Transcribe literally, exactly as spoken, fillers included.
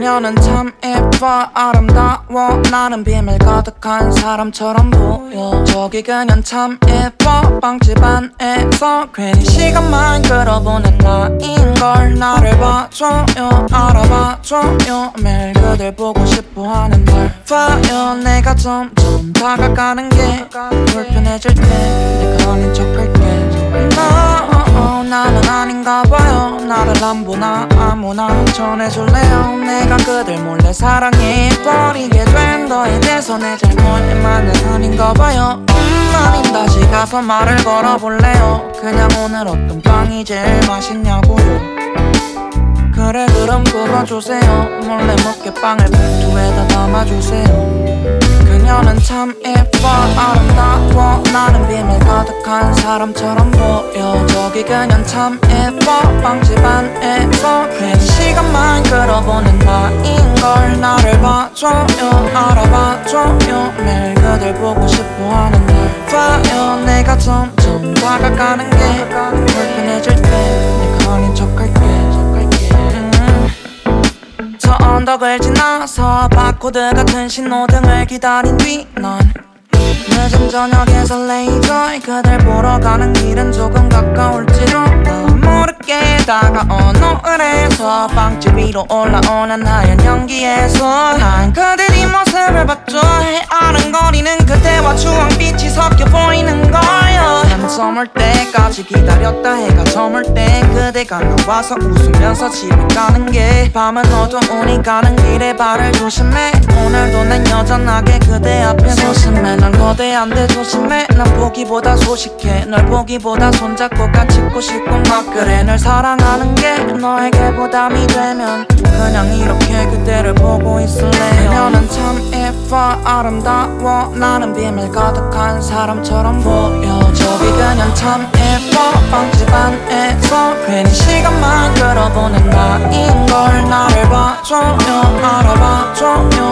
그녀는 참 예뻐 아름다워 나는 비밀 가득한 사람처럼 보여 저기 그녀는 참 예뻐 빵집 안에서 괜히 시간만 끌어보는 나인걸 나를 봐줘요 알아봐줘요 매일 그댈 보고 싶어하는 걸 봐요 내가 점점 다가가는 게 불편해질 때 내가 아닌 척할게 no, oh, 나는 아닌가 봐요 나를 안 보나 아무나 전해줄래요 내가 그들 몰래 사랑해 버리게 된 너에 대해서 내 잘못만은 아닌가 봐요 음, 아님 다시 가서 말을 걸어볼래요 그냥 오늘 어떤 빵이 제일 맛있냐고요 그래 그럼 그거 주세요 몰래 먹게 빵을 봉투에다 담아주세요 그녀는 참 예뻐 아름다워 나는 비밀 가득한 사람처럼 보여 저기 그녀는 참 예뻐 빵집 안에서 괜히 시간만 끌어보는 나인걸 나를 봐줘요 알아봐줘요 매일 그댈 보고 싶어하는 날 봐요 내가 점점 다가가는 게 불편해질 때 내가 아닌 척할게 저 언덕을 지나서 바코드 같은 신호등을 기다린 뒤 넌 늦은 저녁에서 레이저에 그댈 보러 가는 길은 조금 가까울지도 모르게 다가온 노을에서 빵집 위로 올라오는 하얀 연기에서 난 그대 뒷모습을 봤죠 아른거리는 그대와 주황빛이 섞여 보이는 거요 난 저물 때까지 기다렸다 해가 저물 때 그대가 나와서 웃으면서 집에 가는 게 밤은 어두우니 가는 길에 발을 조심해 오늘도 난 여전하게 그대 앞에 소심해 난 거대한데 조심해 난 보기보다 소식해 널 보기보다 손잡고 같이 있고 싶고 막 그래 널 사랑하는 게 너에게 부담이 되면 그냥 이렇게 그대를 보고 있을래요 그녀는 참 예뻐 아름다워 나는 비밀 가득한 사람처럼 보여 저기 그녀는 참 예뻐 빵집 안에서 괜히 시간만 끌어보는 나인걸 나를 봐줘요 알아봐줘요